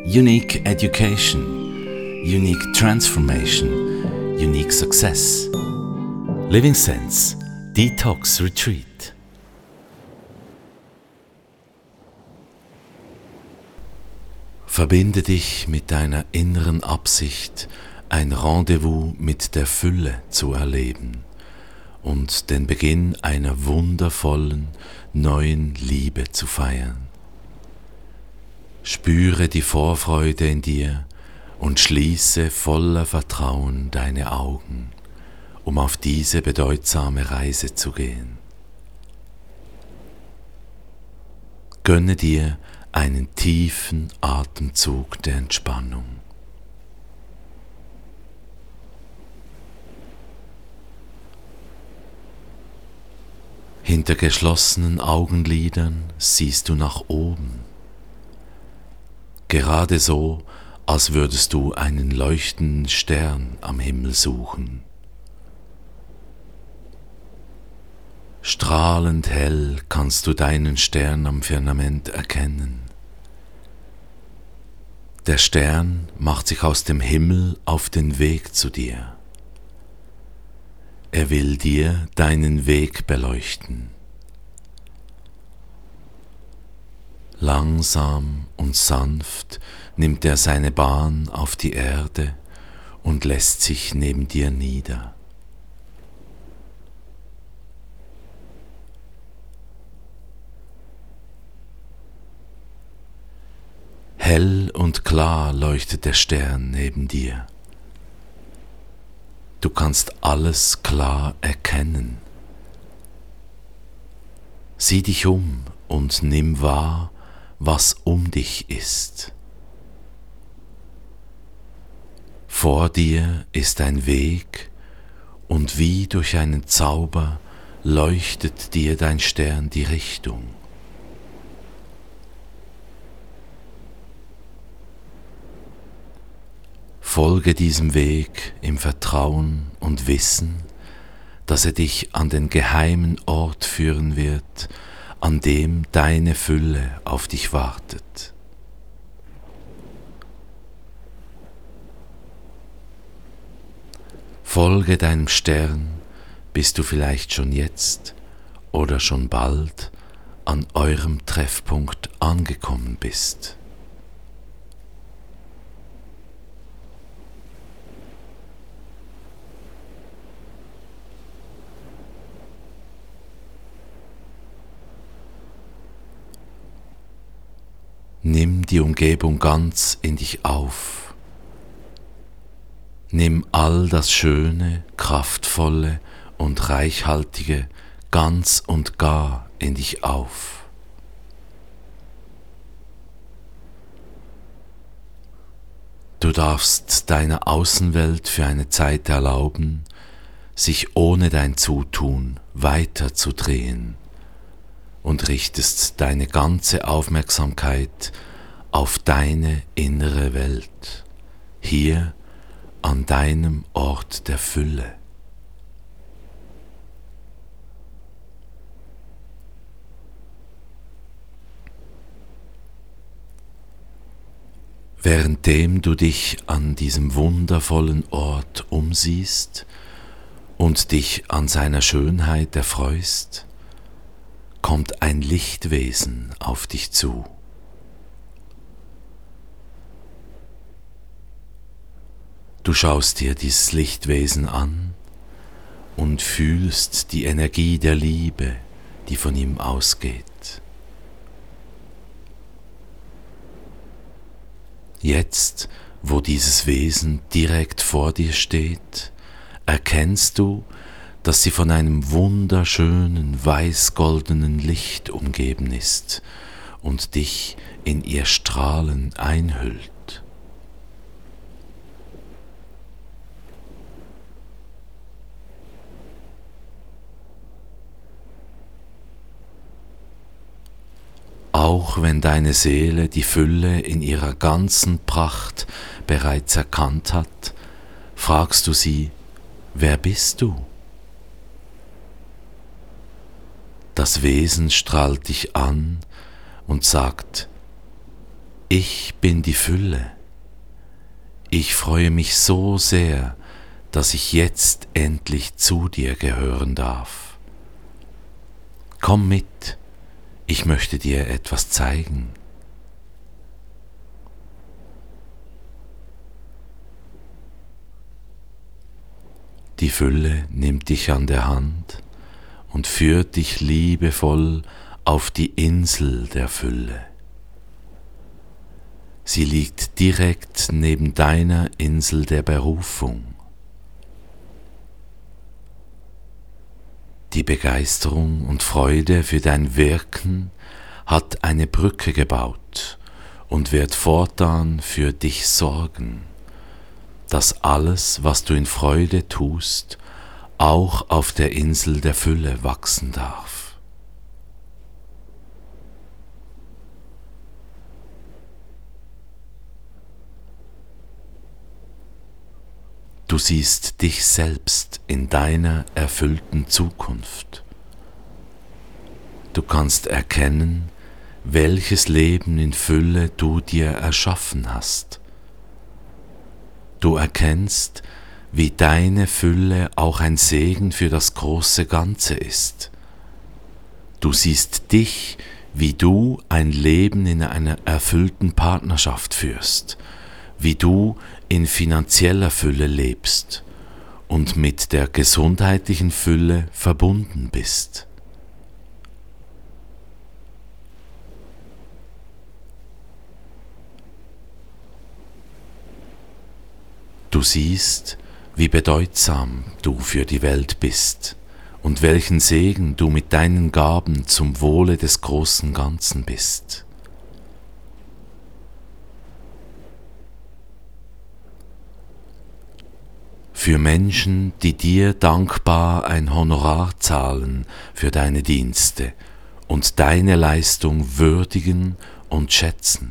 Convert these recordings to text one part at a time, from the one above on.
Unique education, unique transformation, unique success. Living Sense Detox Retreat. Verbinde dich mit deiner inneren Absicht, ein Rendezvous mit der Fülle zu erleben und den Beginn einer wundervollen, neuen Liebe zu feiern. Spüre die Vorfreude in dir und schließe voller Vertrauen deine Augen, um auf diese bedeutsame Reise zu gehen. Gönne dir einen tiefen Atemzug der Entspannung. Hinter geschlossenen Augenlidern siehst du nach oben. Gerade so, als würdest du einen leuchtenden Stern am Himmel suchen. Strahlend hell kannst du deinen Stern am Firmament erkennen. Der Stern macht sich aus dem Himmel auf den Weg zu dir. Er will dir deinen Weg beleuchten. Langsam und sanft nimmt er seine Bahn auf die Erde und lässt sich neben dir nieder. Hell und klar leuchtet der Stern neben dir. Du kannst alles klar erkennen. Sieh dich um und nimm wahr, was um dich ist. Vor dir ist ein Weg und wie durch einen Zauber leuchtet dir dein Stern die Richtung. Folge diesem Weg im Vertrauen und Wissen, dass er dich an den geheimen Ort führen wird, an dem deine Fülle auf dich wartet. Folge deinem Stern, bis du vielleicht schon jetzt oder schon bald an eurem Treffpunkt angekommen bist. Nimm die Umgebung ganz in dich auf. Nimm all das Schöne, Kraftvolle und Reichhaltige ganz und gar in dich auf. Du darfst deiner Außenwelt für eine Zeit erlauben, sich ohne dein Zutun weiterzudrehen. Und richtest deine ganze Aufmerksamkeit auf deine innere Welt, hier an deinem Ort der Fülle. Währenddem du dich an diesem wundervollen Ort umsiehst und dich an seiner Schönheit erfreust, kommt ein Lichtwesen auf dich zu. Du schaust dir dieses Lichtwesen an und fühlst die Energie der Liebe, die von ihm ausgeht. Jetzt, wo dieses Wesen direkt vor dir steht, erkennst du, dass sie von einem wunderschönen weiß-goldenen Licht umgeben ist und dich in ihr Strahlen einhüllt. Auch wenn deine Seele die Fülle in ihrer ganzen Pracht bereits erkannt hat, fragst du sie, wer bist du? Das Wesen strahlt dich an und sagt, Ich bin die Fülle. Ich freue mich so sehr, dass ich jetzt endlich zu dir gehören darf. Komm mit, ich möchte dir etwas zeigen. Die Fülle nimmt dich an der Hand und führt dich liebevoll auf die Insel der Fülle. Sie liegt direkt neben deiner Insel der Berufung. Die Begeisterung und Freude für dein Wirken hat eine Brücke gebaut und wird fortan für dich sorgen, dass alles, was du in Freude tust, auch auf der Insel der Fülle wachsen darf. Du siehst dich selbst in deiner erfüllten Zukunft. Du kannst erkennen, welches Leben in Fülle du dir erschaffen hast. Du erkennst, wie deine Fülle auch ein Segen für das große Ganze ist. Du siehst dich, wie du ein Leben in einer erfüllten Partnerschaft führst, wie du in finanzieller Fülle lebst und mit der gesundheitlichen Fülle verbunden bist. Du siehst, wie bedeutsam du für die Welt bist und welchen Segen du mit deinen Gaben zum Wohle des großen Ganzen bist. Für Menschen, die dir dankbar ein Honorar zahlen für deine Dienste und deine Leistung würdigen und schätzen.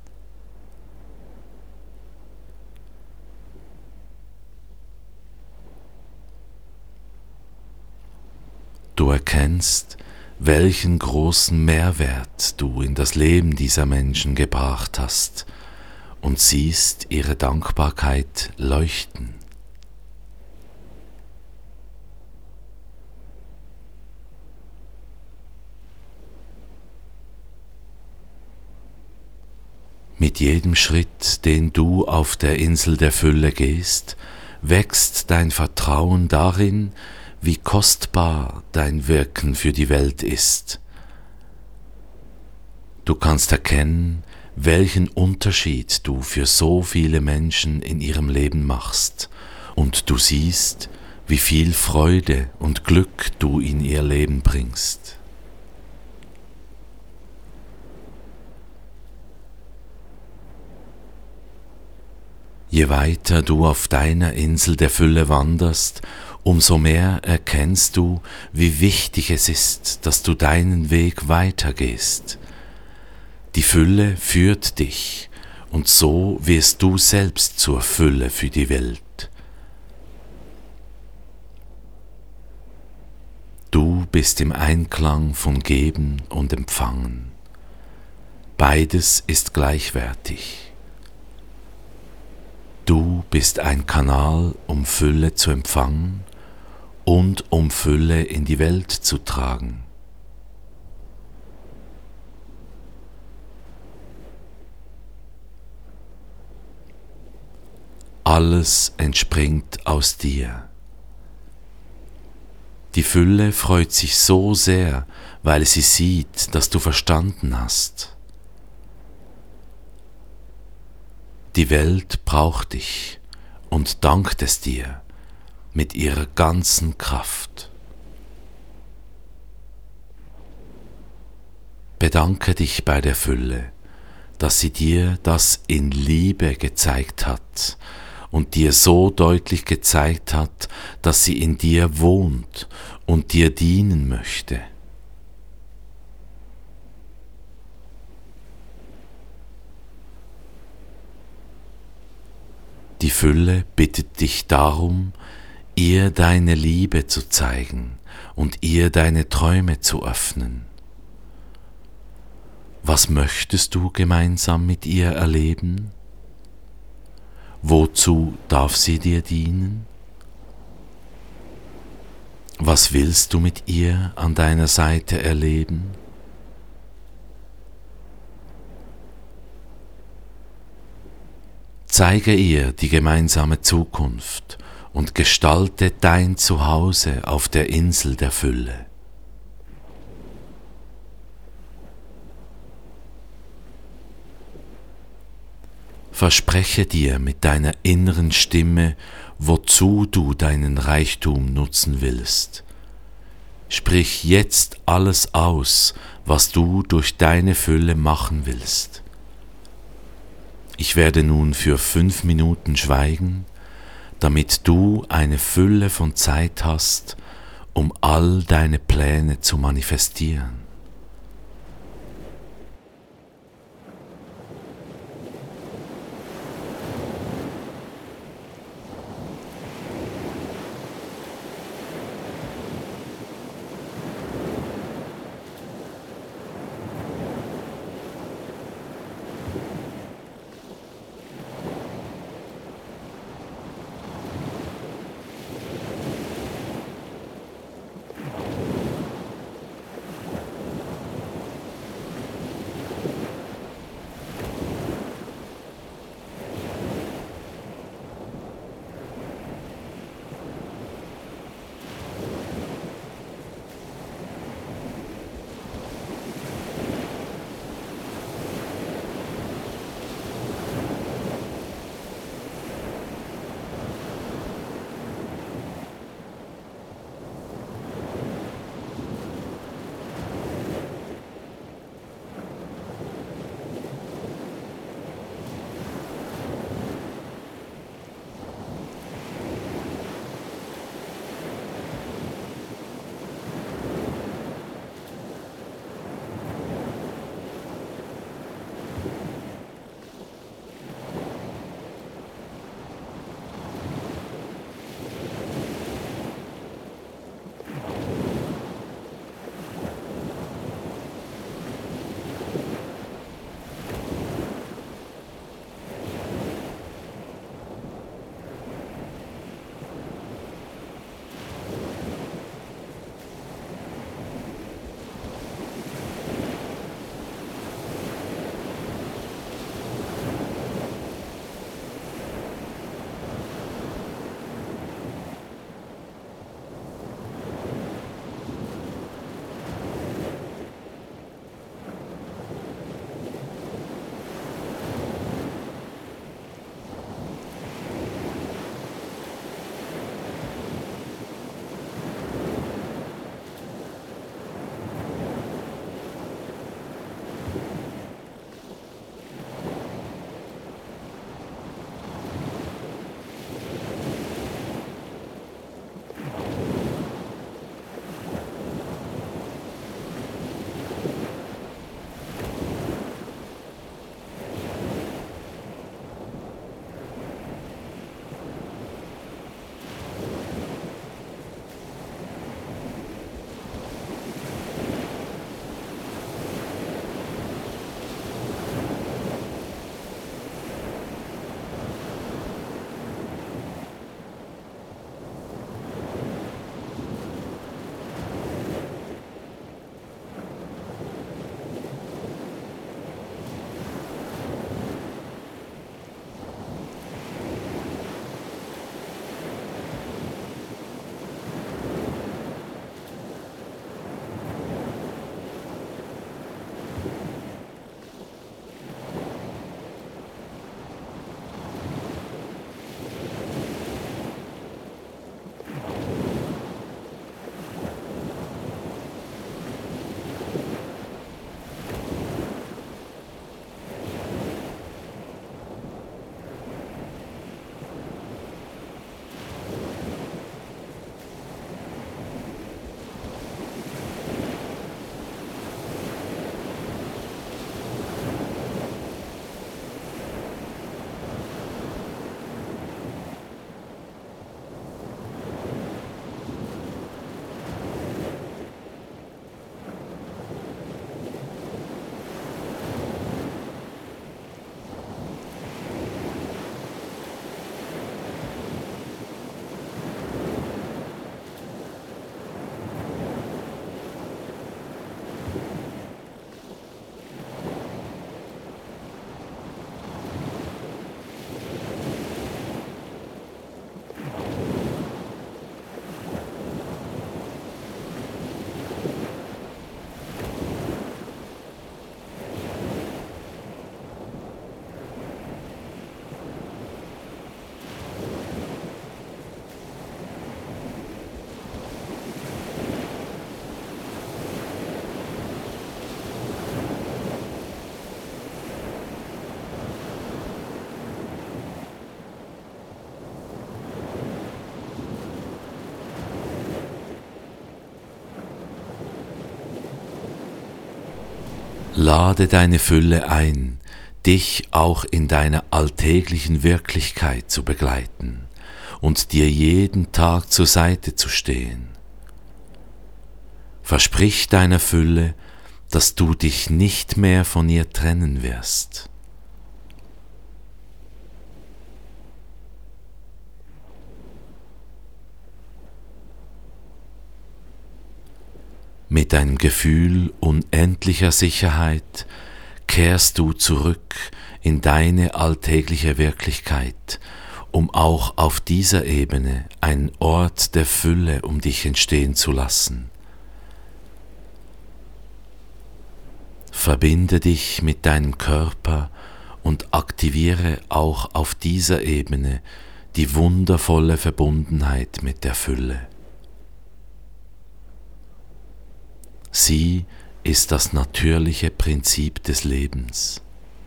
Du erkennst, welchen großen Mehrwert du in das Leben dieser Menschen gebracht hast und siehst ihre Dankbarkeit leuchten. Mit jedem Schritt, den du auf der Insel der Fülle gehst, wächst dein Vertrauen darin, wie kostbar dein Wirken für die Welt ist. Du kannst erkennen, welchen Unterschied du für so viele Menschen in ihrem Leben machst, und du siehst, wie viel Freude und Glück du in ihr Leben bringst. Je weiter du auf deiner Insel der Fülle wanderst, umso mehr erkennst du, wie wichtig es ist, dass du deinen Weg weitergehst. Die Fülle führt dich, und so wirst du selbst zur Fülle für die Welt. Du bist im Einklang von Geben und Empfangen. Beides ist gleichwertig. Du bist ein Kanal, um Fülle zu empfangen und um Fülle in die Welt zu tragen. Alles entspringt aus dir. Die Fülle freut sich so sehr, weil sie sieht, dass du verstanden hast. Die Welt braucht dich und dankt es dir mit ihrer ganzen Kraft. Bedanke dich bei der Fülle, dass sie dir das in Liebe gezeigt hat und dir so deutlich gezeigt hat, dass sie in dir wohnt und dir dienen möchte. Die Fülle bittet dich darum, ihr deine Liebe zu zeigen und ihr deine Träume zu öffnen. Was möchtest du gemeinsam mit ihr erleben? Wozu darf sie dir dienen? Was willst du mit ihr an deiner Seite erleben? Zeige ihr die gemeinsame Zukunft und gestalte dein Zuhause auf der Insel der Fülle. Verspreche dir mit deiner inneren Stimme, wozu du deinen Reichtum nutzen willst. Sprich jetzt alles aus, was du durch deine Fülle machen willst. Ich werde nun für 5 Minuten schweigen, damit du eine Fülle von Zeit hast, um all deine Pläne zu manifestieren. Lade deine Fülle ein, dich auch in deiner alltäglichen Wirklichkeit zu begleiten und dir jeden Tag zur Seite zu stehen. Versprich deiner Fülle, dass du dich nicht mehr von ihr trennen wirst. Mit einem Gefühl unendlicher Sicherheit kehrst du zurück in deine alltägliche Wirklichkeit, um auch auf dieser Ebene einen Ort der Fülle um dich entstehen zu lassen. Verbinde dich mit deinem Körper und aktiviere auch auf dieser Ebene die wundervolle Verbundenheit mit der Fülle. Sie ist das natürliche Prinzip des Lebens.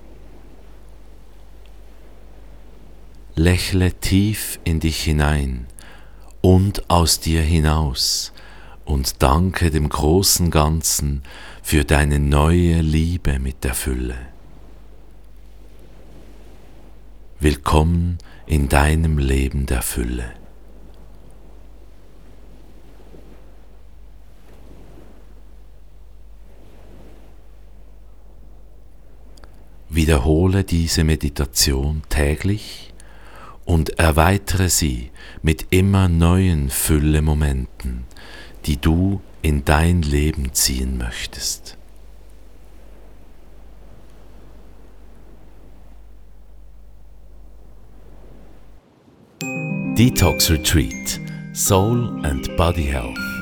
Lächle tief in dich hinein und aus dir hinaus und danke dem großen Ganzen für deine neue Liebe mit der Fülle. Willkommen in deinem Leben der Fülle. Wiederhole diese Meditation täglich und erweitere sie mit immer neuen Fülle-Momenten, die du in dein Leben ziehen möchtest. Detox Retreat, Soul and Body Health.